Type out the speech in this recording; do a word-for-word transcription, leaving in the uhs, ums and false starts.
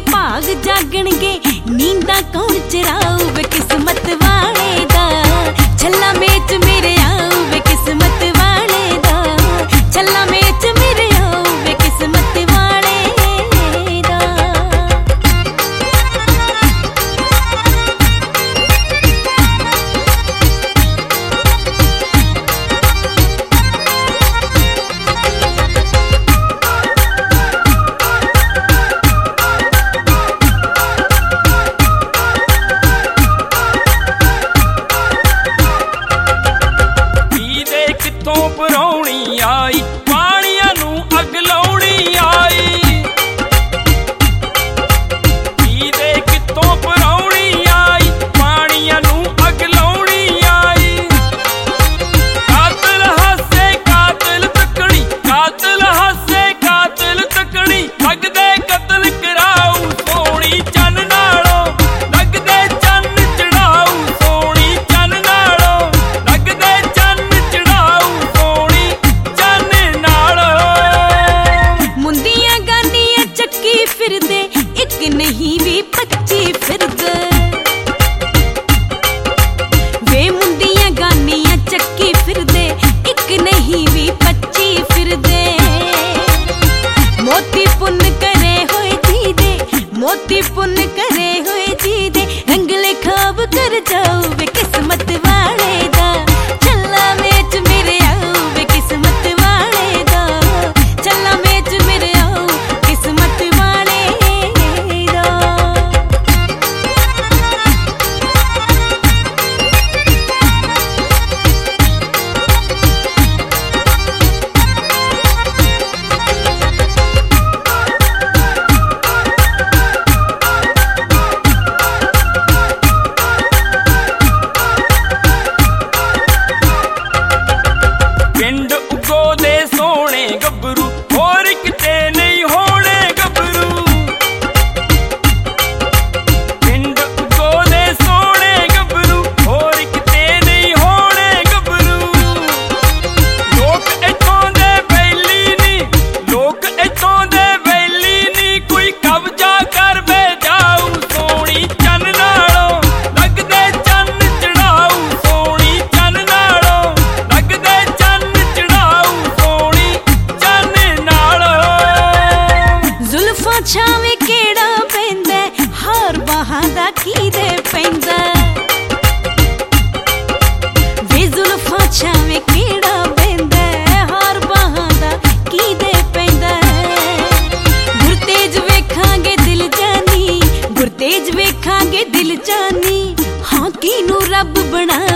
भाग जागणगे नींदा कौन चराऊ वे किस्मत वाले दा छल्ला मेच मेरे आऊ वे किस्मत वाले दा छल्ला मेच मेरे आऊ वे किस्मत वाले दा। भराउणी आई पानिया नू अग लाउणी आई दे कितों भराउणी आई पानिया नू अग लाउणी आई। कातिल हासे कातिल तकड़ी कातिल हासे कातिल तकड़ी लगदे कतल कराऊ सोनी चन नालों लगदे चन चढ़ाऊ सोनी चन नालों लगदे चन चढ़ाऊ फिरदे एक नहीं भी पच्ची फिरदे वे मुंदियां गानियां चक्की फिरदे एक नहीं भी पच्ची फिरदे। मोती पुन्न करे होए जी दे मोती पुन्न करे होए जी दे रंगले खाब कर जाओ वे किस्मत वाले दा छल्ला मेच मेरे आओ वे किस्मत वाले दा छल्ला मेच मेरे आओ किस्मत वाले। पिंड उगो दे सोने गबरू होर किते नहीं होने गबरू पिंड उगो दे सोने गबरू होर किते नहीं होने गबरू। लोक इथों दे बैली नी लोक इथों दे बैली नी कोई कब्जा कर बे जाऊ सोनी चन नालों लगदे चन चढ़ाऊ सोनी चन नालों लगदे चन छावे केड़ा पैंदा हार बाहां दा कीदे पैंदा वे जुल्फां छावे केड़ा पैंदा हार बाहां दा कीदे पैंदा। गुरतेज वेखांगे दिल जानी गुरतेज वेखांगे दिल जानी हाँ कीनू रब बना